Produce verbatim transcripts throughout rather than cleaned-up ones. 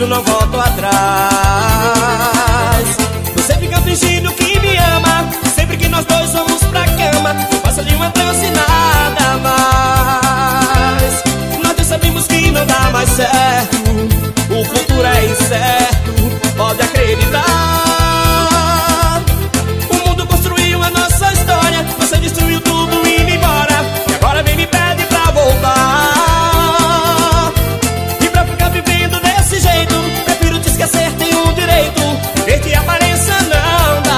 decidido, não volto atrás. Você fica fingindo que me ama, sempre que nós dois vamos pra cama. Eu passo ali uma trança e nada mais. Nós dois sabemos que não dá mais certo, o futuro é incerto, pode acreditar. O mundo construiu a nossa história, você destruiu tudo e indo embora. E agora vem me pede pra voltar. E pra ficar vivendo desse jeito, prefiro te esquecer, tenho o direito. Ver que a aparência não dá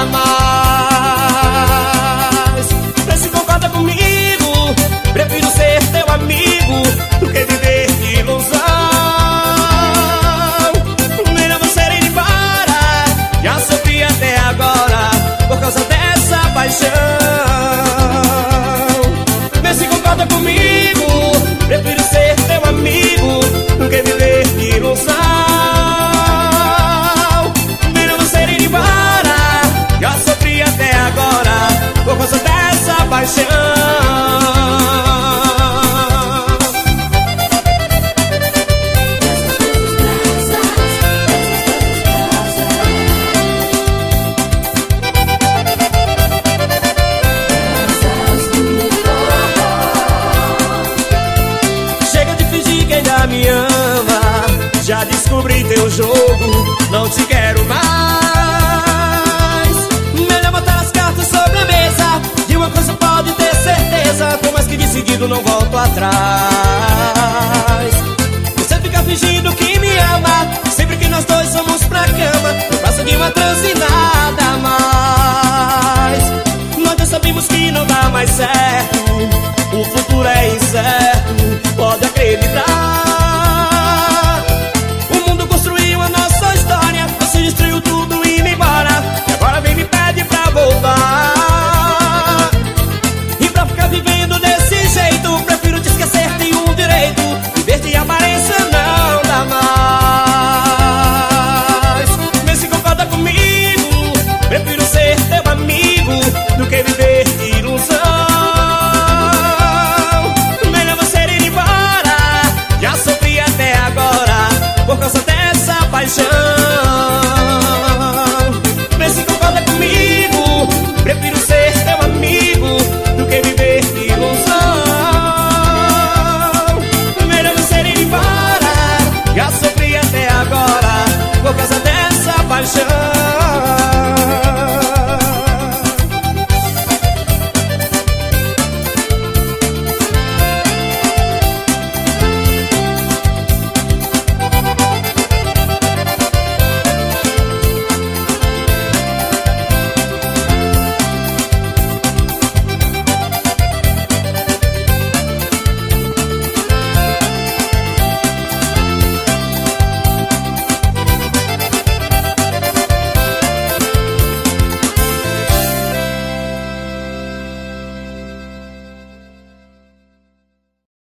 mais. Vê se concorda comigo, prefiro ser teu amigo do que viver de ilusão. Melhor você ir embora, já sofri até agora por causa dessa paixão. Vê se concorda comigo, prefiro ser teu amigo do que viver de ilusão. Melhor você ir embora, já sofri até agora por causa dessa paixão. Me ama, já descobri teu jogo, não te quero mais. Melhor botar as cartas sobre a mesa, de uma coisa pode ter certeza, por mais que decidido não volto atrás.